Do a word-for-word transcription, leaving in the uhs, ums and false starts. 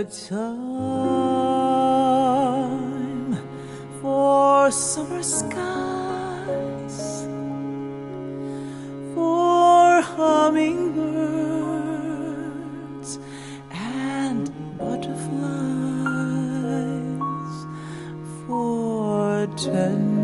time for summer skies, for hummingbirds and butterflies, for tender